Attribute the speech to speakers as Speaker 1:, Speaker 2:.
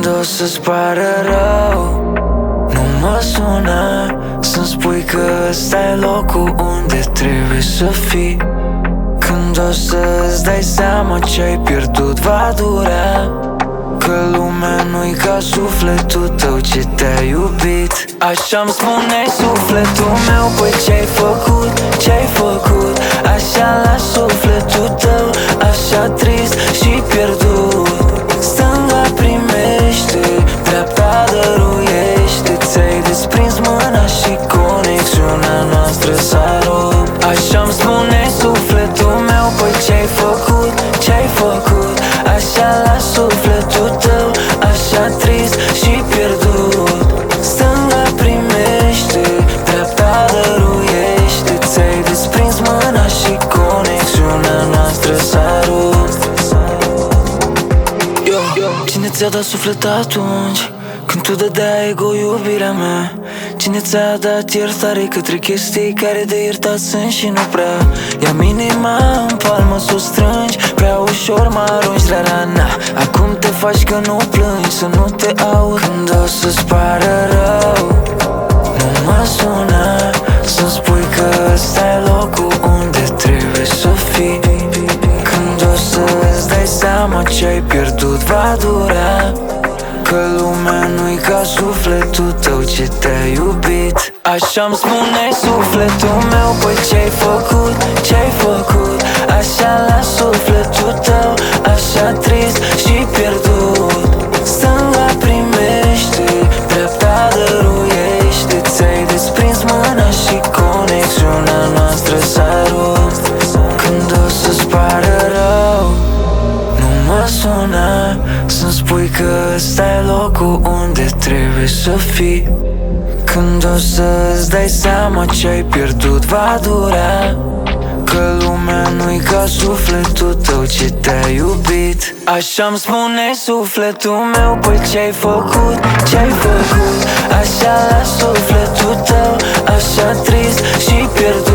Speaker 1: Când o să-ți pară rău, nu mă suna să-mi spui că ăsta e locul unde trebuie să fii. Când o să-ți dai seama ce-ai pierdut va dura, că lumea nu-i ca sufletul tău ce te-a iubit. Așa-mi spune sufletul meu, păi ce-ai făcut, ce-ai făcut? Așa la sufletul tău, așa trist și pierdut. Stânga primește, dreapta dăruiește. Ți-ai desprins mâna și conexiunea noastră s-a rupt. Așa-mi spune sufletul meu, păi ce-ai făcut, ce-ai făcut? Așa la sufletul tău, așa trist și pierdut. Stânga primește, dreapta dăruiește. Ți-ai desprins mâna și conexiunea noastră s-a rupt. Cine ți-a dat suflet atunci când tu dădeai ego iubirea mea? Cine ți-a dat iertare către chestii care de iertat sunt și nu prea? Ia minima în palmă s-o strângi, prea ușor mă arunci la rana. Acum te faci că nu plângi, să nu te aud. Când o să-ți pară rău, nu mă suna să-mi spui că ăsta e locul unde trebuie să fii. Când o să-ți dai seama ce-ai pierdut va dura, că lumea nu-i ca sufletul tău ce te-a iubit. Așa-mi spune sufletul meu, păi ce-ai făcut, ce-ai făcut? Așa la sufletul tău, așa trist și pierdut. Stânga primește, dreapta dăruiește. Ți-ai desprins mâna și conexiunea noastră s-a rupt. Când o să-ți pară rău, nu mă suna să-mi spui că ăsta e locul unde trebuie să fii. Când o să-ți dai seama ce-ai pierdut va dura, că lumea nu-i ca sufletul tău ce te-a iubit. Așa-mi spune sufletul meu, păi ce-ai făcut, ce-ai făcut? Așa la sufletul tău, așa trist și pierdut.